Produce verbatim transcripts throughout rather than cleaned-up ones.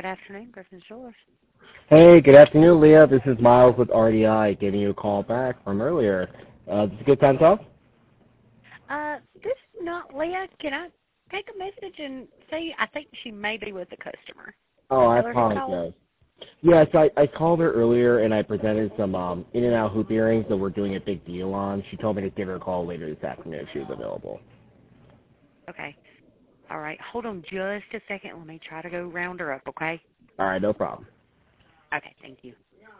Good afternoon, Griffin Shores. Hey, good afternoon, Leah. This is Miles with R D I giving you a call back from earlier. Uh, this is a good time to talk? Uh, this is not Leah. Can I take a message and say I think she may be with a customer? Oh, I Tell her who's calling. apologize. Yes, I, I called her earlier and I presented some um, In-N-Out hoop earrings that we're doing a big deal on. She told me to give her a call later this afternoon if she was available. Okay. All right. Hold on just a second. Let me try to go round her up, okay? All right, no problem. Okay, thank you.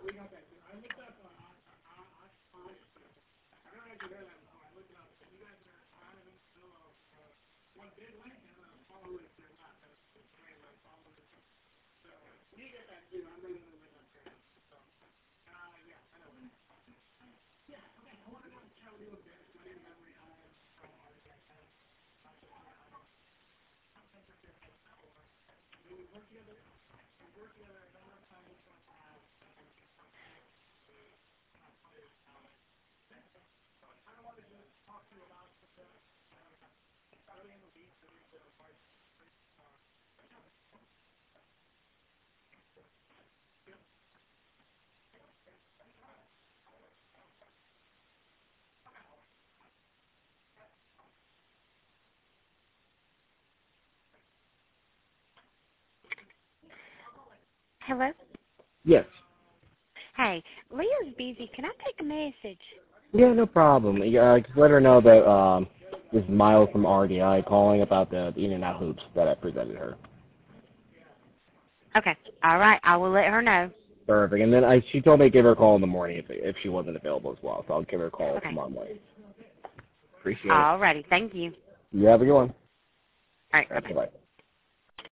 Hello? Yes. Hey, Leah's busy. Can I take a message? Yeah, no problem. Uh, just let her know that um, this is Miles from R D I calling about the, the In-N-Out hoops that I presented her. Okay. All right. I will let her know. Perfect. And then I, she told me to give her a call in the morning if, if she wasn't available as well, so I'll give her a call Okay. tomorrow morning. Appreciate it. All righty. Thank you. You have a good one. All right. All right, Bye-bye. bye-bye.